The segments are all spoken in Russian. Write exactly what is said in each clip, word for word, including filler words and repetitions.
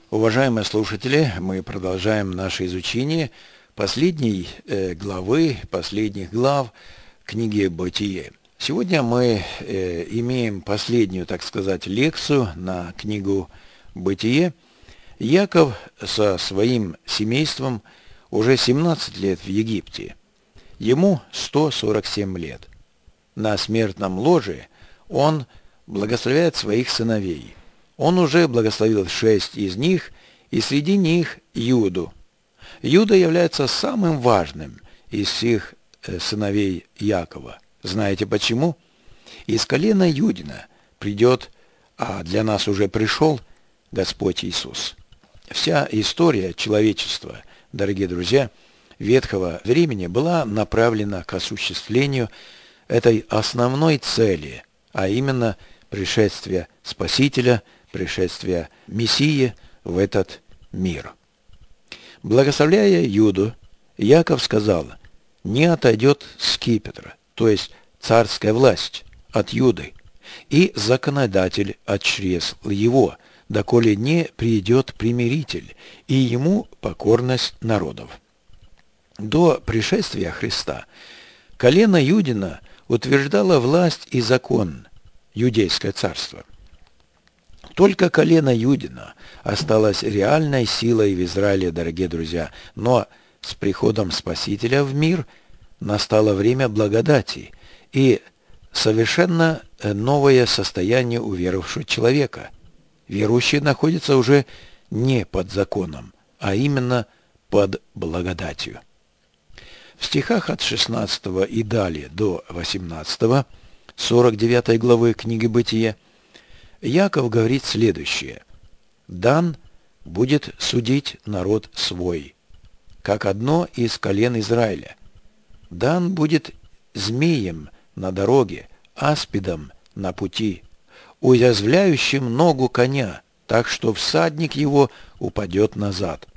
Уважаемые слушатели, мы продолжаем наше изучение последней э, главы, последних глав книги «Бытие». Сегодня мы э, имеем последнюю, так сказать, лекцию на книгу «Бытие». Яков со своим семейством уже семнадцать лет в Египте. Ему сто сорок семь лет. На смертном ложе он благословляет своих сыновей. Он уже благословил шесть из них, и среди них Юду. Юда является самым важным из всех сыновей Якова. Знаете почему? Из колена Юдина придет, а для нас уже пришел, Господь Иисус. Вся история человечества, дорогие друзья, ветхого времени была направлена к осуществлению этой основной цели, а именно пришествия Спасителя, пришествия Мессии в этот мир. Благословляя Юду, Яков сказал: «Не отойдет скипетр», то есть царская власть, от Юды, и законодатель от чресл его, доколе не придет примиритель, и ему покорность народов». До пришествия Христа колено Юдина утверждало власть и закон, Иудейское царство. Только колено Юдина осталось реальной силой в Израиле, дорогие друзья, но с приходом Спасителя в мир настало время благодати и совершенно новое состояние уверовавшего человека. Верующий находится уже не под законом, а именно под благодатью. В стихах от шестнадцатого и далее до восемнадцатого, сорок девятой главы книги «Бытие», Яков говорит следующее: «Дан будет судить народ свой, как одно из колен Израиля. Дан будет змеем на дороге, аспидом на пути, уязвляющим ногу коня, так что всадник его упадет назад».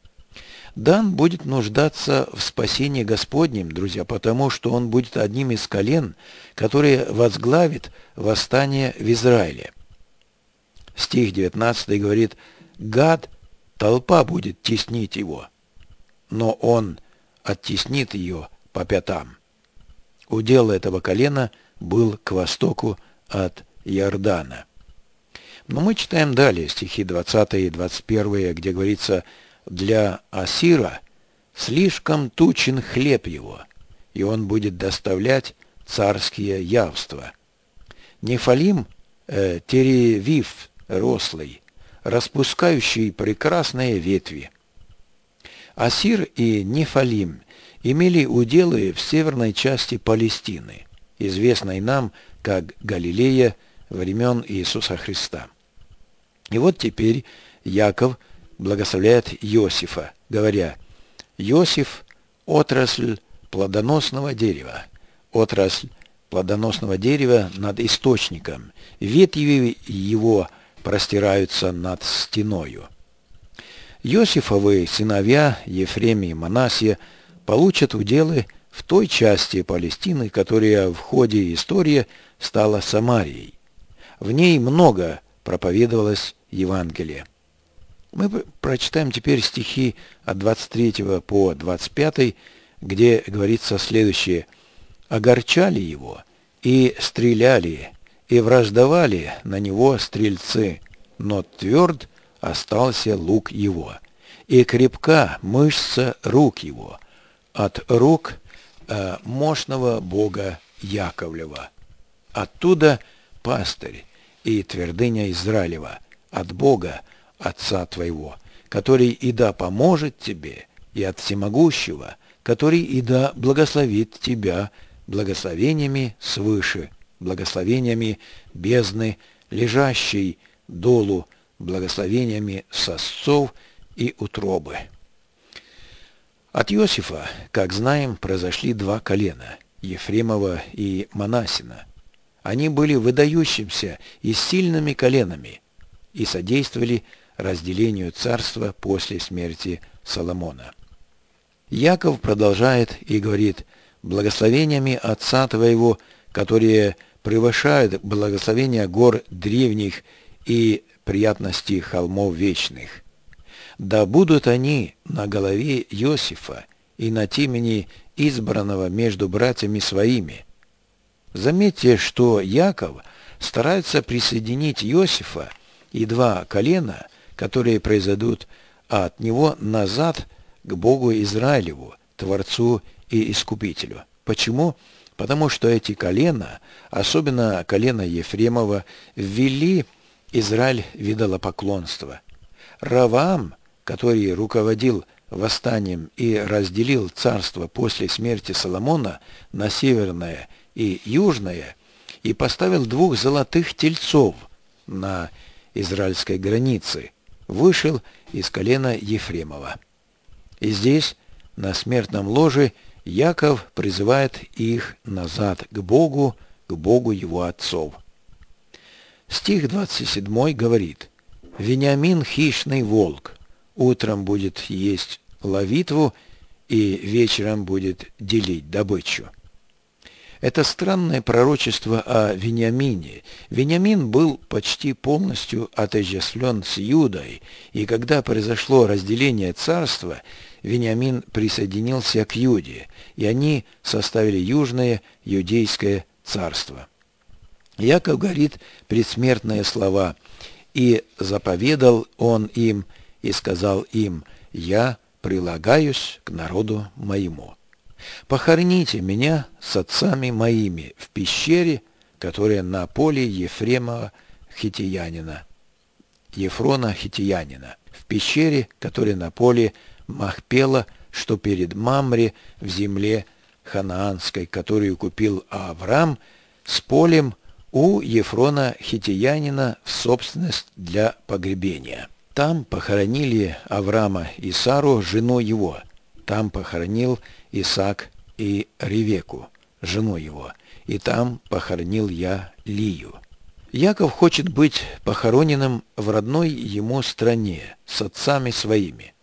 Дан будет нуждаться в спасении Господнем, друзья, потому что он будет одним из колен, которые возглавит восстание в Израиле. Стих девятнадцатый говорит: «Гад, толпа будет теснить его, но он оттеснит ее по пятам». Удел этого колена был к востоку от Иордана. Но мы читаем далее стихи двадцатый и двадцать первый, где говорится: «Для Асира слишком тучен хлеб его, и он будет доставлять царские явства. Нефалим э, теревив рослый, распускающий прекрасные ветви». Асир и Нефалим имели уделы в северной части Палестины, известной нам как Галилея времен Иисуса Христа. И вот теперь Яков благословляет Иосифа, говоря: «Иосиф – отрасль плодоносного дерева, отрасль плодоносного дерева над источником, ветви его простираются над стеною». Иосифовы сыновья Ефрем и Манасия получат уделы в той части Палестины, которая в ходе истории стала Самарией. В ней много проповедовалось Евангелие. Мы прочитаем теперь стихи от двадцать третьего по двадцать пятый, где говорится следующее: «Огорчали его, и стреляли, и враждовали на него стрельцы, но тверд остался лук его, и крепка мышца рук его, от рук э, мощного Бога Яковлева. Оттуда пастырь и твердыня Израилева, от Бога, Отца твоего, который и да поможет тебе, и от всемогущего, который и да благословит тебя благословениями свыше, благословениями бездны, лежащей долу, благословениями сосцов и утробы». От Иосифа, как знаем, произошли два колена – Ефремова и Манасина. Они были выдающимся и сильными коленами и содействовали разделению царства после смерти Соломона. Яков продолжает и говорит: «Благословениями Отца твоего, которые превышают благословения гор древних и приятности холмов вечных». Да будут они на голове Иосифа и на темени избранного между братьями своими. Заметьте, что Яков старается присоединить Иосифа и два колена, которые произойдут от него назад к Богу Израилеву, Творцу и Искупителю. Почему? Потому что эти колена, особенно колено Ефремова, ввели Израиль в идолопоклонство. Раваам, который руководил восстанием и разделил царство после смерти Соломона на северное и южное, и поставил двух золотых тельцов на израильской границе, вышел из колена Ефремова. И здесь, на смертном ложе, Яков призывает их назад к Богу, к Богу его отцов. Стих двадцать семь говорит: «Вениамин хищный волк, утром будет есть ловитву и вечером будет делить добычу». Это странное пророчество о Вениамине. Вениамин был почти полностью отождествлен с Иудой, и когда произошло разделение царства, Вениамин присоединился к Иуде, и они составили Южное Иудейское царство. Яков говорит предсмертные слова: «И заповедал он им, и сказал им: я прилагаюсь к народу моему. Похороните меня с отцами моими в пещере, которая на поле Ефрема Хитиянина, Ефрона Хитиянина, в пещере, которая на поле Махпела, что перед Мамре в земле ханаанской, которую купил Авраам, с полем у Ефрона Хитиянина в собственность для погребения. Там похоронили Авраама и Сару, жену его. Там похоронил Исаак и Ревеку, жену его. И там похоронил я Лию». Яков хочет быть похороненным в родной ему стране с отцами своими.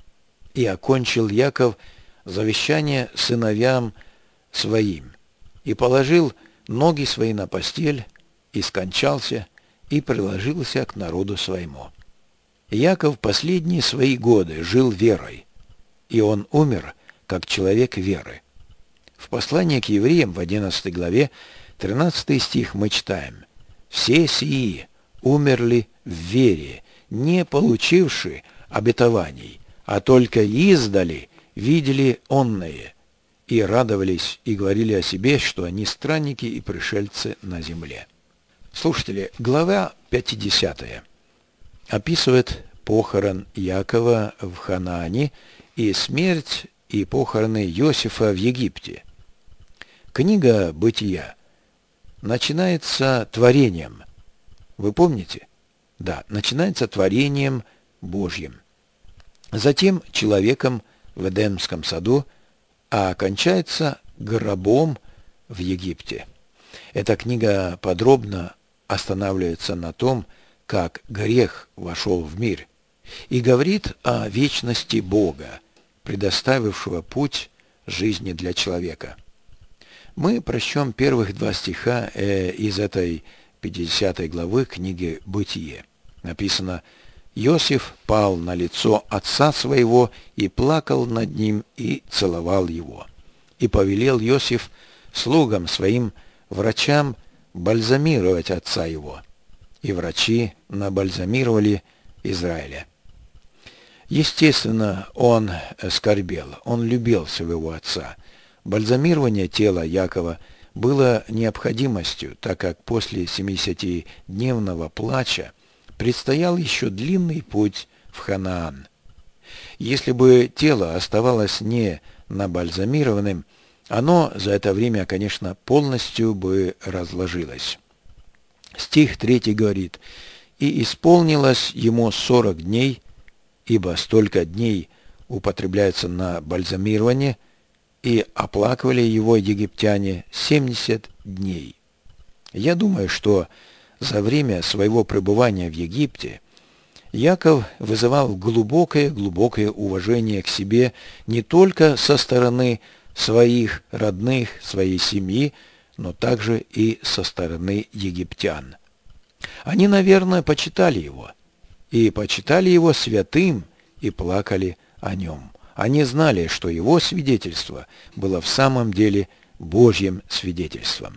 И окончил Яков завещание сыновьям своим, и положил ноги свои на постель, и скончался, и приложился к народу своему. Яков последние свои годы жил верой, и он умер как человек веры. В послании к евреям в одиннадцатой главе, тринадцатый стих мы читаем: «Все сии умерли в вере, не получивши обетований, а только издали видели онное, и радовались, и говорили о себе, что они странники и пришельцы на земле». Слушатели, глава пятидесятая описывает похорон Якова в Ханаане и смерть и похороны Иосифа в Египте. Книга «Бытия» начинается творением. Вы помните? Да, начинается творением Божьим. Затем человеком в Эдемском саду, а окончается гробом в Египте. Эта книга подробно останавливается на том, как грех вошел в мир, и говорит о вечности Бога, предоставившего путь жизни для человека. Мы прочтем первых два стиха э, из этой пятидесятой главы книги «Бытие». Написано: «Иосиф пал на лицо отца своего и плакал над ним и целовал его. И повелел Иосиф слугам своим, врачам, бальзамировать отца его. И врачи набальзамировали Израиля». Естественно, он скорбел, он любил своего отца. Бальзамирование тела Якова было необходимостью, так как после семидесятидневного плача предстоял еще длинный путь в Ханаан. Если бы тело оставалось не набальзамированным, оно за это время, конечно, полностью бы разложилось. Стих третий говорит: «И исполнилось ему сорок дней», ибо столько дней употребляется на бальзамирование, и оплакивали его египтяне семьдесят дней. Я думаю, что за время своего пребывания в Египте Яков вызывал глубокое-глубокое уважение к себе не только со стороны своих родных, своей семьи, но также и со стороны египтян. Они, наверное, почитали его, и почитали его святым и плакали о нем. Они знали, что его свидетельство было в самом деле Божьим свидетельством.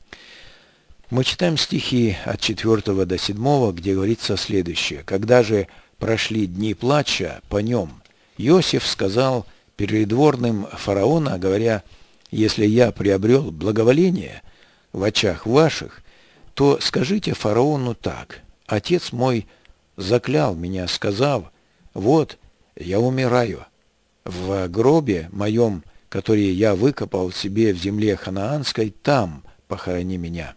Мы читаем стихи от четвёртого до седьмого, где говорится следующее. «Когда же прошли дни плача по нем, Иосиф сказал придворным фараона, говоря: если я приобрел благоволение в очах ваших, то скажите фараону так: отец мой заклял меня, сказав: вот я умираю, в гробе моем, который я выкопал себе в земле ханаанской, там похорони меня.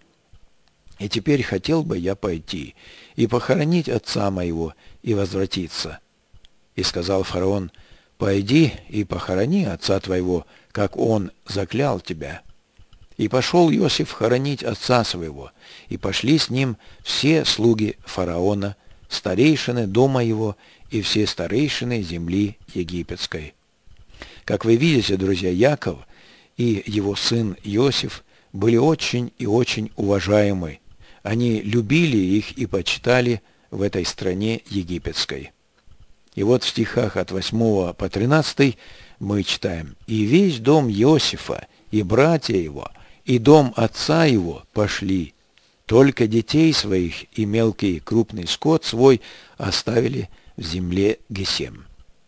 И теперь хотел бы я пойти и похоронить отца моего и возвратиться. И сказал фараон: пойди и похорони отца твоего, как он заклял тебя. И пошел Иосиф хоронить отца своего, и пошли с ним все слуги фараона, старейшины дома его и все старейшины земли египетской». Как вы видите, друзья, Яков и его сын Иосиф были очень и очень уважаемы. Они любили их и почитали в этой стране египетской. И вот в стихах от восьмого по тринадцатый мы читаем: «И весь дом Иосифа, и братья его, и дом отца его пошли, только детей своих и мелкий и крупный скот свой оставили в земле Гесем.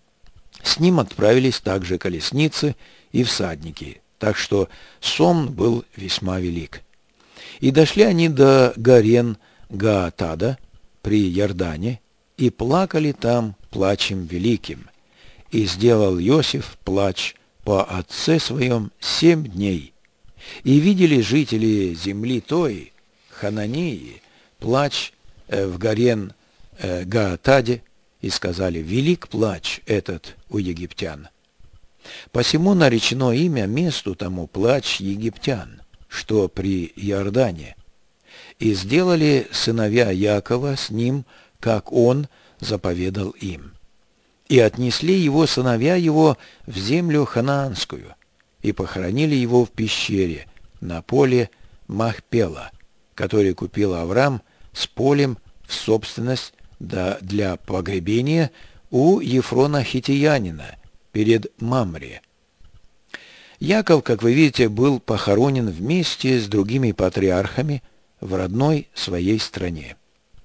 С ним отправились также колесницы и всадники, так что сон был весьма велик. И дошли они до Гарен Гаатада при Иордане, и плакали там плачем великим. И сделал Иосиф плач по отце своем семь дней. И видели жители земли той, Хананеи, плач в Гарен Гаатаде, и сказали: велик плач этот у египтян. Посему наречено имя месту тому плач египтян, что при Иордане. И сделали сыновья Якова с ним, как он заповедал им. И отнесли его сыновья его в землю ханаанскую, и похоронили его в пещере на поле Махпела, который купил Авраам с полем в собственность для погребения у Ефрона Хитиянина перед Мамре. Яков, как вы видите, был похоронен вместе с другими патриархами в родной своей стране.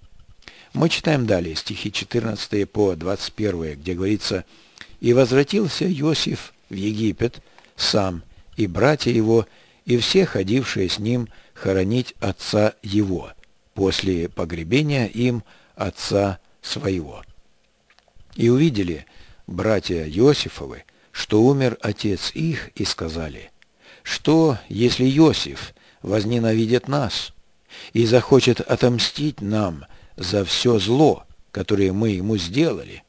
Мы читаем далее стихи четырнадцатый по двадцать первый, где говорится: «И возвратился Иосиф в Египет сам, и братья его, и все ходившие с ним хоронить отца его, после погребения им отца своего. И увидели братья Иосифовы, что умер отец их, и сказали: что, если Иосиф возненавидит нас и захочет отомстить нам за все зло, которое мы ему сделали?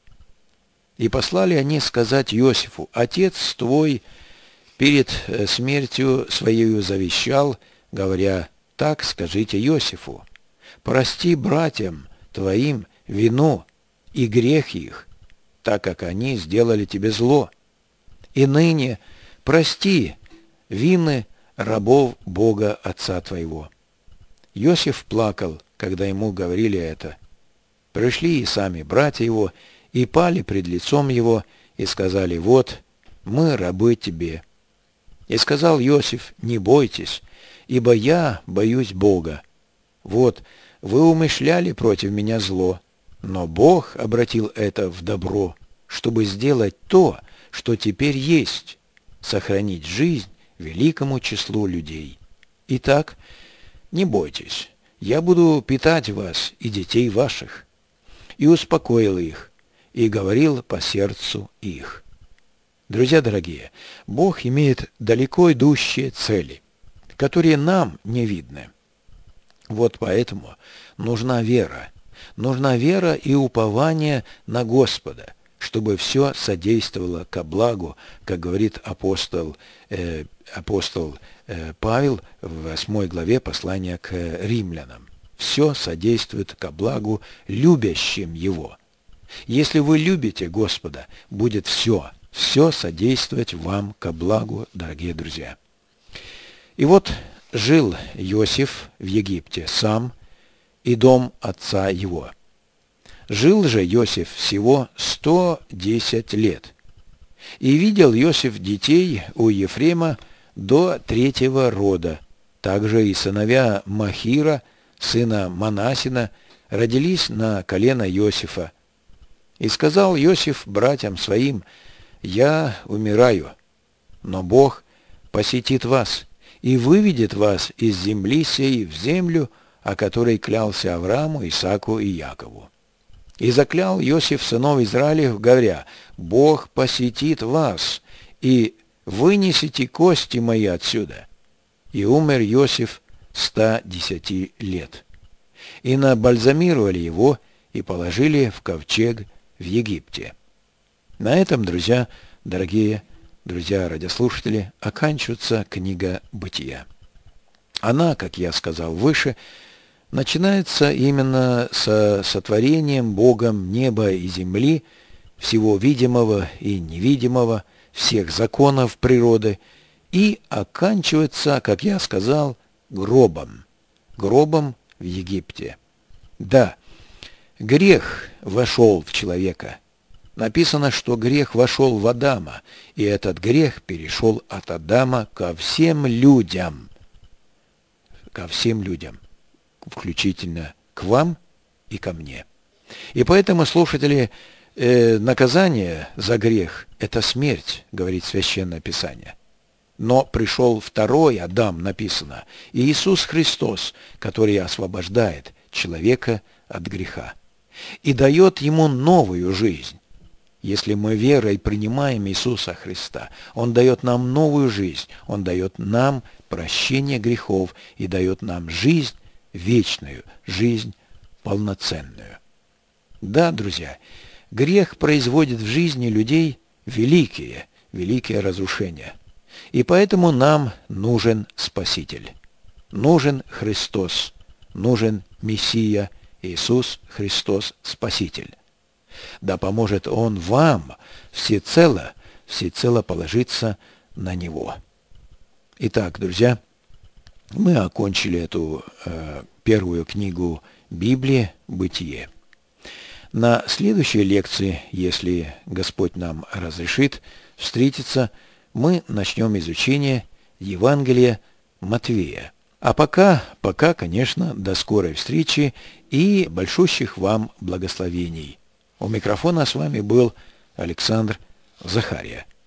И послали они сказать Иосифу: отец твой перед смертью своею завещал, говоря: так скажите Иосифу: прости братьям твоим вину и грех их, так как они сделали тебе зло. И ныне прости вины рабов Бога отца твоего». Иосиф плакал, когда ему говорили это. Пришли и сами братья его, и пали пред лицом его, и сказали: вот мы рабы тебе. И сказал Иосиф: не бойтесь, ибо я боюсь Бога. Вот вы умышляли против меня зло, но Бог обратил это в добро, чтобы сделать то, что теперь есть, сохранить жизнь великому числу людей. Итак, не бойтесь, я буду питать вас и детей ваших. И успокоил их, и говорил по сердцу их. Друзья дорогие, Бог имеет далеко идущие цели, которые нам не видны. Вот поэтому нужна вера. Нужна вера и упование на Господа, чтобы все содействовало ко благу, как говорит апостол, э, апостол э, Павел в восьмой главе послания к римлянам. Все содействует ко благу любящим Его. Если вы любите Господа, будет все, все содействовать вам ко благу, дорогие друзья. И вот жил Иосиф в Египте сам и дом отца его. Жил же Иосиф всего сто десять лет. И видел Иосиф детей у Ефрема до третьего рода. Также и сыновья Махира, сына Манасина, родились на колено Иосифа. И сказал Иосиф братьям своим: «Я умираю, но Бог посетит вас и выведет вас из земли сей в землю, о которой клялся Аврааму, Исааку и Якову». И заклял Иосиф сынов Израилев, говоря: «Бог посетит вас, и вынесите кости мои отсюда». И умер Иосиф ста десяти лет. И набальзамировали его, и положили в ковчег в Египте. На этом, друзья, дорогие друзья радиослушатели, оканчивается книга Бытия. Она, как я сказал выше, начинается именно со сотворением Богом неба и земли, всего видимого и невидимого, всех законов природы, и оканчивается, как я сказал, гробом, гробом в Египте. Да, грех вошел в человека. Написано, что грех вошел в Адама, и этот грех перешел от Адама ко всем людям, ко всем людям, включительно к вам и ко мне. И поэтому, слушатели, э, наказание за грех – это смерть, говорит Священное Писание. Но пришел второй Адам, написано, Иисус Христос, который освобождает человека от греха и дает ему новую жизнь. Если мы верой принимаем Иисуса Христа, Он дает нам новую жизнь, Он дает нам прощение грехов и дает нам жизнь вечную, жизнь полноценную. Да, друзья, грех производит в жизни людей великие, великие разрушения. И поэтому нам нужен Спаситель. Нужен Христос, нужен Мессия, Иисус Христос Спаситель. Да поможет Он вам всецело, всецело положиться на Него. Итак, друзья, мы окончили эту э, первую книгу Библии «Бытие». На следующей лекции, если Господь нам разрешит встретиться, мы начнем изучение Евангелия Матвея. А пока, пока, конечно, до скорой встречи и большущих вам благословений. У микрофона с вами был Александр Захария.